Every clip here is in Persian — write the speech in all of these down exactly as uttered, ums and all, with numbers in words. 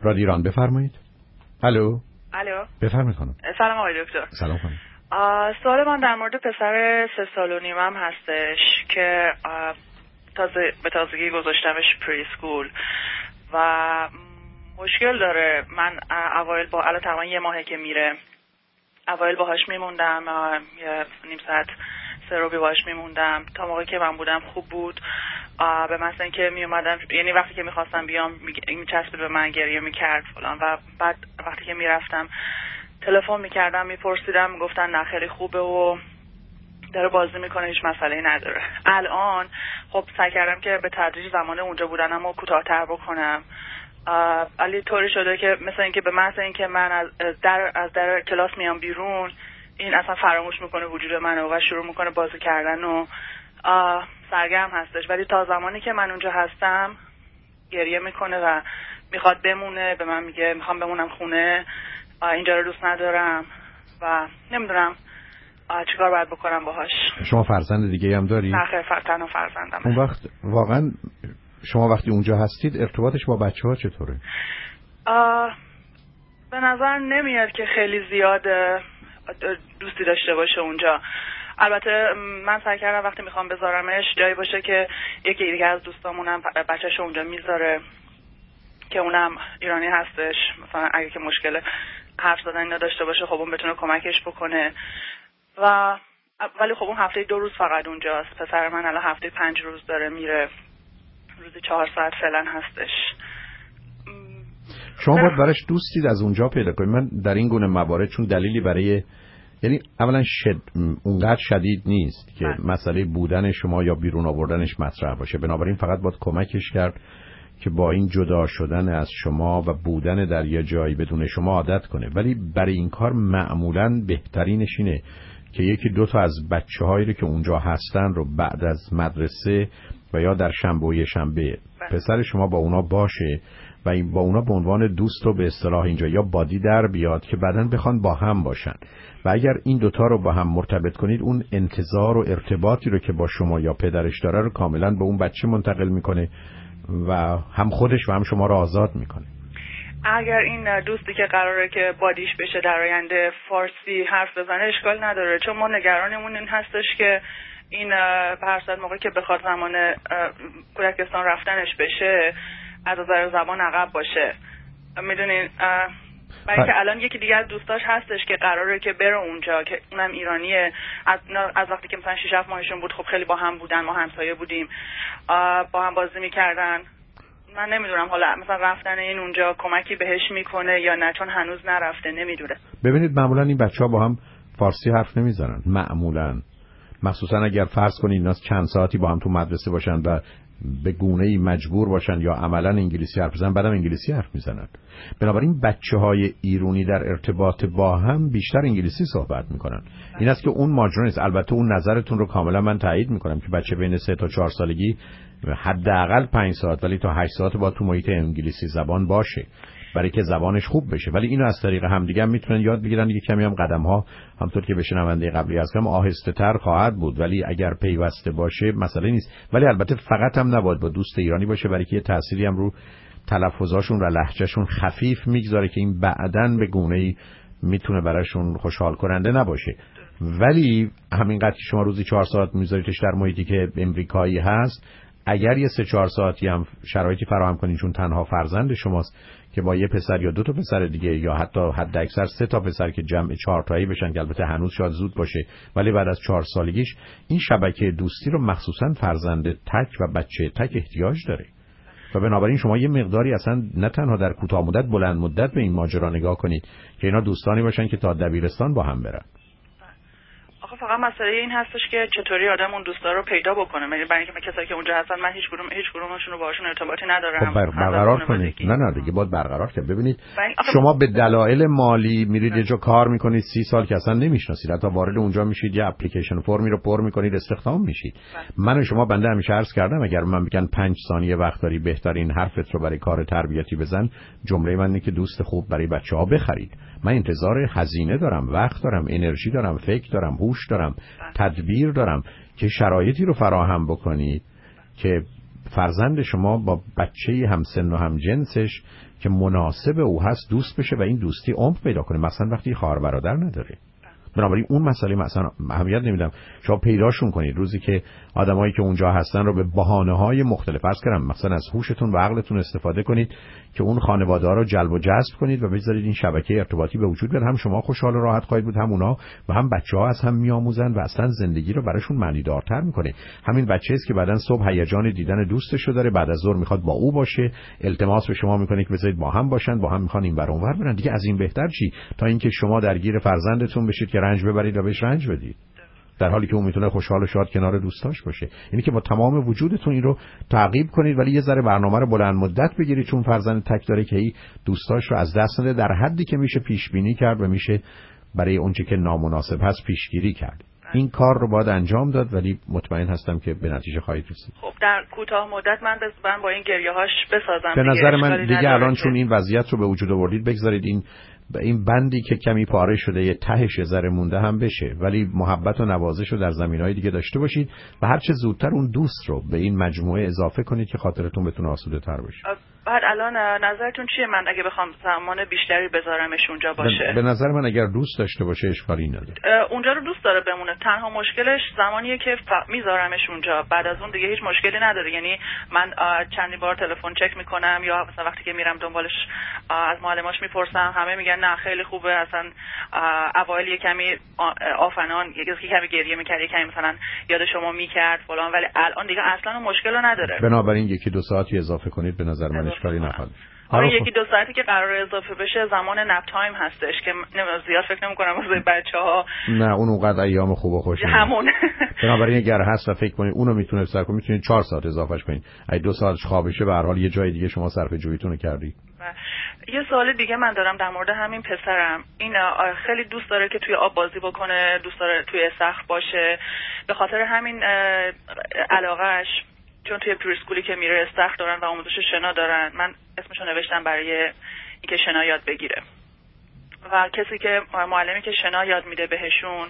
رادیو ایران بفرمایید. الو. الو. بفرمایید خانم. سلام آقای دکتر. سلام خانم. سوال من در مورد پسر سه سال و نیمم هستش که تازه به تازگی گذاشتمش پری اسکول و مشکل داره. من اوایل با الان تقریبا یه ماهه که میره، اوایل باهاش میموندم، یه نیم ساعت سه رو باهاش میموندم. تا موقعی که من بودم خوب بود. به مثلا که می اومدم، یعنی وقتی که میخواستم بیام میچسبید به من، گریه میکرد فلان، و بعد وقتی که میرفتم تلفن میکردم میپرسیدم، میگفتن نه خیلی خوبه و داره بازی میکنه، هیچ مسئله‌ای نداره. الان خب سعی کردم که به تدریج زمان اونجا بودنم رو کوتاه‌تر بکنم، ولی طوری شده که مثلا اینکه به محض اینکه من از در از در کلاس میام بیرون، این اصلا فراموش میکنه وجود منو و شروع میکنه بازی کردن و سرگرم هستش. ولی تا زمانی که من اونجا هستم گریه میکنه و میخواد بمونه، به من میگه میخوام بمونم خونه، اینجا رو دوست ندارم و نمیدونم چیکار باید بکنم باهاش. شما فرزند دیگه هم داری؟ نه خیر، تنها فرزندم. اون وقت واقعا شما وقتی اونجا هستید ارتباطش با بچه‌ها چطوره؟ به نظر نمیاد که خیلی زیاد دوستی داشته باشه اونجا. البته من سعی کردم وقتی میخوام بذارمش جایی باشه که یکی دیگه از دوستامونم بچه‌شو اونجا میذاره که اونم ایرانی هستش، مثلا اگه که مشکل حرف زدن نداشته باشه خب اون بتونه کمکش بکنه. و ولی خب اون هفته دو روز فقط اونجاست. پسر من الان هفته پنج روز داره میره، روزی چهار ساعت فعلا هستش. شما باید براش دوستی از اونجا پیدا کنید. من در این گونه موارد چون دلیلی برای، یعنی اولا شد اونقدر شدید نیست که من. مسئله بودن شما یا بیرون آوردنش مطرح باشه، بنابراین فقط باید کمکش کرد که با این جدا شدن از شما و بودن در یه جایی بدون شما عادت کنه. ولی برای این کار معمولاً بهترینش اینه که یکی دو تا از بچه‌هایی رو که اونجا هستن رو بعد از مدرسه و یا در شنبه و شنبه پسر شما با اونا باشه و این با اونا به عنوان دوست رو به اصطلاح اینجا یا بادی در بیاد که بعداً بخوان با هم باشن. و اگر این دوتا رو با هم مرتبط کنید، اون انتظار و ارتباطی رو که با شما یا پدرش داره رو کاملاً به اون بچه منتقل میکنه و هم خودش و هم شما رو آزاد میکنه. اگر این دوستی که قراره که بادیش بشه در آینده فارسی حرف بزنه اشکال نداره، چون ما نگرانمون این هستش که این به هر صورت موقعی که بخواد زمان کودکستان رفتنش بشه از نظر زبان عقب باشه. میدونین برای اینکه الان یکی دیگه از دوستاش هستش که قراره که بره اونجا که اونم ایرانیه، از, از وقتی که مثلا شش هفت ماهشون بود خب خیلی با هم بودن، ما همسایه بودیم، با هم بازی میکردن. من نمیدونم حالا مثلا رفتن این اونجا کمکی بهش میکنه یا نه، چون هنوز نرفته، نمیدونه. ببینید معمولا این بچه‌ها با هم فارسی حرف نمیزنن معمولا، مخصوصا اگر فرض کنید اینا چند ساعتی با هم تو مدرسه باشن و به گونه‌ای مجبور باشن یا عملاً انگلیسی حرف بزنن، بعدم انگلیسی حرف میزنن. بنابراین بچه‌های ایرانی در ارتباط با هم بیشتر انگلیسی صحبت میکنن. این است که اون ماجرا نیست. البته اون نظرتون رو کاملا من تایید میکنم که بچه بین سه تا چهار سالگی حداقل پنج ساعت ولی تا هشت ساعت با تو محیط انگلیسی زبان باشه برای که زبانش خوب بشه. ولی اینو از طریق همدیگه هم میتونن یاد بگیرن. یک کمی هم قدم‌ها همونطور که به شنونده قبلی از کم آهسته‌تر خواهد بود، ولی اگر پیوسته باشه مسئله نیست. ولی البته فقط هم نباید با دوست ایرانی باشه، برای که یه تأثیری هم رو تلفظاشون و لهجهشون خفیف میگذاره که این بعداً به گونه‌ای میتونه براشون خوشحال کننده نباشه. ولی همینقدر که شما روزی چهار ساعت میذاریدش در محیطی که امریکایی هست، اگر یه سه چهار ساعتی هم شرایطی فراهم کنین، چون تنها فرزند شماست که با یه پسر یا دو تا پسر دیگه یا حتی حد اکثر سه تا پسر که جمع چهار تایی بشن، که البته هنوز شاید زود باشه، ولی بعد از چهار سالگیش این شبکه دوستی رو مخصوصا فرزند تک و بچه تک احتیاج داره. و بنابراین شما یه مقداری اصلا نه تنها در کوتاه مدت بلند مدت به این ماجرا نگاه کنید که اینا دوستانی باشن که تا دبیرستان با هم برن. آخه فقط مسئله این هستش که چطوری آدم اون دوستا رو پیدا بکنه. یعنی برای اینکه کسایی که اونجا هستن من هیچ کدوم هیچ کدومشون رو باهاشون ارتباطی ندارم. خب بر برقرار کنید. نه نه دیگه باید برقرار کنید. ببینید شما به دلایل مالی میرید یه جا کار میکنید سی سال که اصلا نمیشناسید، حتی وارد اونجا میشید یه اپلیکیشن فرمی رو پر میکنید استخدام میشید. من و شما بنده همیشه عرض کردم اگر من بگن پنج ثانیه وقت داری بهترین حرفت رو برای کار تربیتی بزن، جمله من اینه که دوست خوب برای بچه‌ها بخرید. من انتظار هزینه دارم، وقت دارم، انرژی دارم، فکر دارم، هوش دارم، تدبیر دارم که شرایطی رو فراهم بکنید که فرزند شما با بچه‌ی همسن و همجنسش که مناسب او هست دوست بشه و این دوستی عمق پیدا کنه، مثلا وقتی خواهر برادر نداره. بنابراین اون مسئله مثلا اهمیت نمیدم، شما پیداشون کنید روزی که آدمایی که اونجا هستن رو به بهانه‌های مختلف فرض کردم مثلا از هوشتون و عقلتون استفاده کنید که اون خانواده‌ها رو جلب و جذب کنید و بذارید این شبکه ارتباطی به وجود بیاد. هم شما خوشحال و راحت خواهید بود، هم اونا، و هم بچه‌ها از هم میآموزن و اصلا زندگی رو براشون معنی‌دارتر می‌کنه. همین بچه‌ای است که بعداً صبح هیجان دیدن دوستش رو داره، بعد از ظهر می‌خواد با او باشه، التماس به شما می‌کنه که بذارید با هم باشن، با هم می‌خوان این ور اون ور برن. دیگه از این بهتر چی تا اینکه شما درگیر فرزندتون بشید که رنج ببرید و بهش رنج بدید، در حالی که اون میتونه خوشحال و شاد کنار دوستاش باشه. یعنی که با تمام وجودتون این رو تعقیب کنید، ولی یه ذره برنامه رو بلند مدت بگیرید، چون فرزند تک داره که ای دوستاش رو از دست نده، در حدی که میشه پیش بینی کرد و میشه برای اونچه که نامناسب هست پیشگیری کرد. این کار رو باید انجام داد، ولی مطمئن هستم که به نتیجه خواهید رسید. خب در کوتاه مدت من من با این گریه‌هاش بسازم. به نظر من دیگه الان چون این وضعیت رو به وجود آوردید، بگذارید این این بندی که کمی پاره شده یه تهش ذره مونده هم بشه، ولی محبت و نوازش رو در زمینهای دیگه داشته باشید و هر چه زودتر اون دوست رو به این مجموعه اضافه کنید که خاطرتون بتونه آسوده‌تر بشه. بعد الان نظرتون چیه من اگه بخوام زمان بیشتری بذارمش اونجا باشه؟ به نظر من اگر دوست داشته باشه اشکالی نداره. اونجا رو دوست داره بمونه، تنها مشکلش زمانیه که ف... میذارمش اونجا، بعد از اون دیگه هیچ مشکلی نداره. یعنی من چندی بار تلفن چک میکنم یا مثلا وقتی که میرم دنبالش از معلماش میپرسم، همه میگن نه خیلی خوبه، اصلا اوایل یه کمی آفنان یکی کمی گریه میکرد، یه کمی مثلا یاد شما میکرد فلان، ولی الان دیگه اصلا مشکل نداره. بنابراین یکی دو ساعتی اضافه کنید، به نظر من اشکالی نخواهد. آره یکی دو ساعتی که قرار اضافه بشه زمان نپ تایم هستش که نمیدونم زیاد فکر نمی‌کنم واسه بچه‌ها. نه اون اونقدر ایام خوب و خوش همون. بنابراین اگر هست و فکر کنید اونو میتونه سر کنید، میتونید چهار ساعت اضافهش کنید. اگه دو ساعتش خوابشه به هر حال یه جای دیگه شما صرف جویتون رو کردی. یه سوال دیگه من دارم در مورد همین پسرم. این خیلی دوست داره که توی آب بازی بکنه، دوست داره توی استخر باشه. به خاطر همین علاقه‌اش، چون توی پریسکولی که میره استخر دارن و آموزش شنا دارن، من اسمشو نوشتم برای اینکه شنا یاد بگیره. و کسی که معلمی که شنا یاد میده بهشون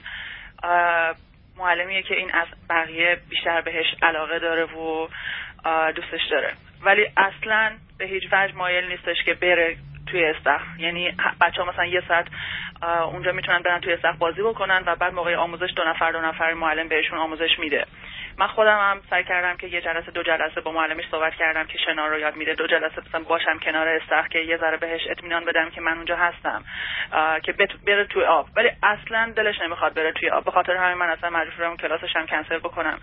معلمیه که این از بقیه بیشتر بهش علاقه داره و دوستش داره، ولی اصلا به هیچ وجه مایل نیستش که بره توی استخر. یعنی بچه‌ها مثلا یه ساعت اونجا میتونن برن توی استخر بازی بکنن و بعد موقع آموزش دو نفر دو نفر معلم بهشون آموزش میده. من خودم هم سعی کردم که یه جلسه دو جلسه با معلمش صحبت کردم که شنا رو یاد میده، دو جلسه مثلا باشم کنار استخر که یه ذره بهش اطمینان بدم که من اونجا هستم که بره توی آب، ولی اصلا دلش نمیخواد بره توی آب. به خاطر همین من اصلا مجبور شدم کلاسش هم کنسل بکنم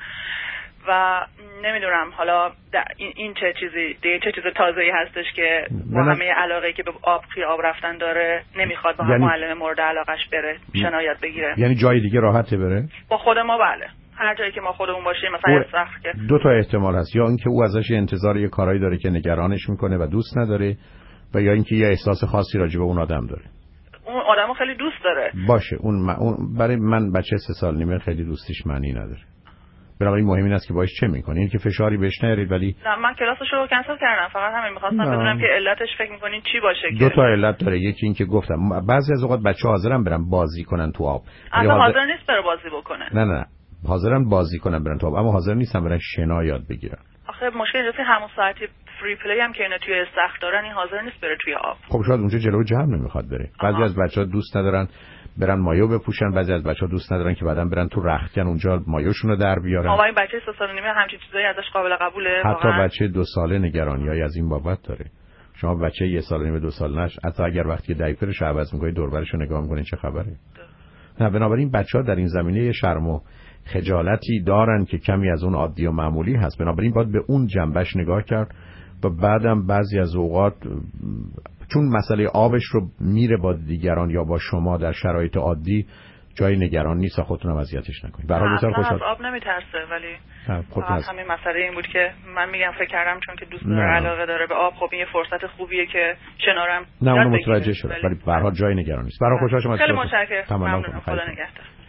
و نمیدونم حالا این, این چه چیزی دیگه چه چیز تازه‌ای هستش که با همه علاقه‌ای که به آب توی آب رفتن داره نمیخواد با یعنی... معلم مورد علاقش بره شنا یاد بگیره. یعنی جای دیگه راحته بره؟ با خود ما بله، هر جایی که ما خودمون باشیم. مثلا استخر که دو تا احتمال هست، یا اینکه او ازش انتظار یه کارایی داره که نگرانش میکنه و دوست نداره، و یا اینکه یه احساس خاصی راجع به اون آدم داره. اون آدمو خیلی دوست داره. باشه اون, م... اون برای من بچه سه سال نیمه خیلی دوستیش معنی نداره. بنابراین مهم این است که باش چه میکنین، که فشاری بهش نیارید. ولی نه من کلاسش رو کنسل کردم، فقط همین می‌خواستم بدونم که علتش فکر میکنین چی باشه. دو تا علت داره، یکی این که گفتم بعضی از اوقات بچه‌ها حاضرن برن بازی کنن تو آب، اصلا حاضر... حاضر نیست بره بازی بکنه. نه نه حاضرن بازی کنن برن تو آب، اما حاضر نیستن برن شنا یاد بگیرن. آخه مشکل اینه همون ساعتی فری پلی هم که اینا توی استخر دارن، این حاضر نیست بره توی آب. خب شاید اونجا جلو جمع نمیخواد بره. بعضی از بچه‌ها دوست ندارن برن مایو بپوشن، بعضی از بچه‌ها دوست ندارن که بعداً برن تو رختکن اونجا مایوشون رو در بیارن. آقا این بچه سه سال و نیمه همچین چیزایی ازش قابل قبوله؟ حتی بچه دو ساله نگرانیای از این بابت داره. شما بچه یه سال و نیمه دو سال نش، حتی اگر وقتی دایپرش عوض می‌کنید دور و برش رو نگاه می‌کنید چه خبره؟ نه بنابراین بچه‌ها در این زمینه شرم و خجالتی دارن که کمی از اون عادی و معمولی هست. بنابراین باید به اون جنبش نگاه کرد و بعدم بعضی از اوقات چون مسئله آبش رو میره با دیگران یا با شما در شرایط عادی، جای نگران نیست، خودتون هم اذیتش نکنید. به هر حال اصلا خوشحال... از آب نمیترسه، ولی همین مسئله این بود که من میگم فکر کردم چون که دوست داره علاقه داره به آب، خب این یه فرصت خوبیه که کنارم. نه اون متوجه شد، ولی به هر حال جای نگران نیست. برای خوشحال شما. خیلی متشکرم. ممنونم. خدا نگهدار.